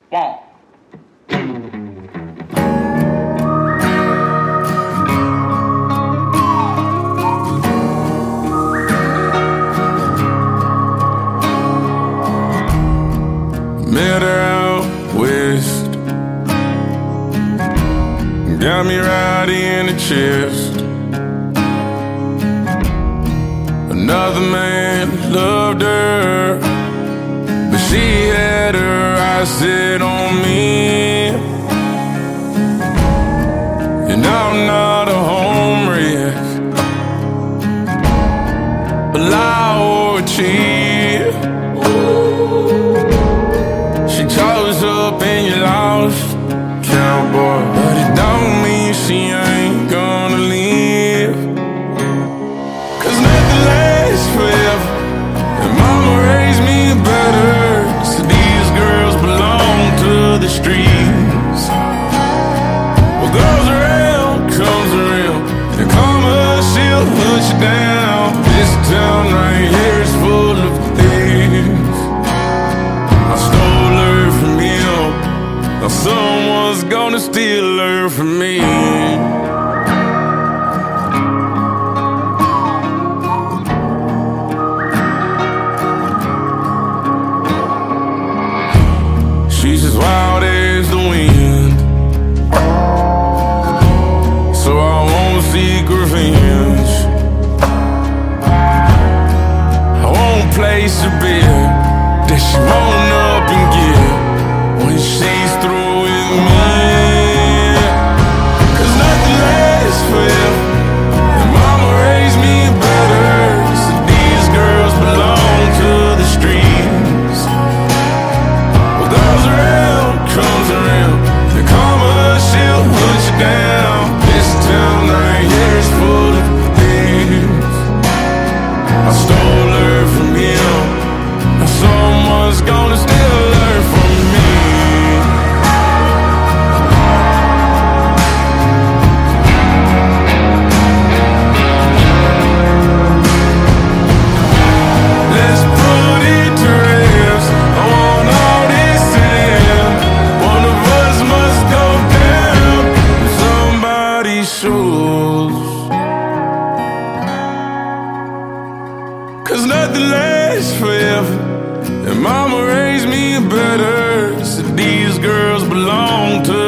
One. Met her out west, got me right in the chest. Another man loved her, but she had her eyes set on me. And I'm not a home wreck, a lie or a cheat. She chose up and you lost, cowboy, but it don't mean she ain't gonna leave. Cause nothing lasts forever, and mama raised me better. So these girls belong to the streets. What goes around comes around, and karma, she'll hunt you down. This town right here is full of thieves. I stole her from him, now someone's gonna steal her from me. She's as wild as the wind, so I won't seek revenge. I won't place a bet that she won't up and get when she's through with me. Cause nothing lasts forever, and mama raised me better. So these girls belong to the streets. What goes around comes around, the karma, she'll hunt you down. This town right here is full of thieves. I stole her from him, now someone's gonna steal her from me. Let's put it to rest, I want all this in. One of us must go down in somebody's shoes. Cause nothing lasts forever, and mama raised me better. So these girls belong to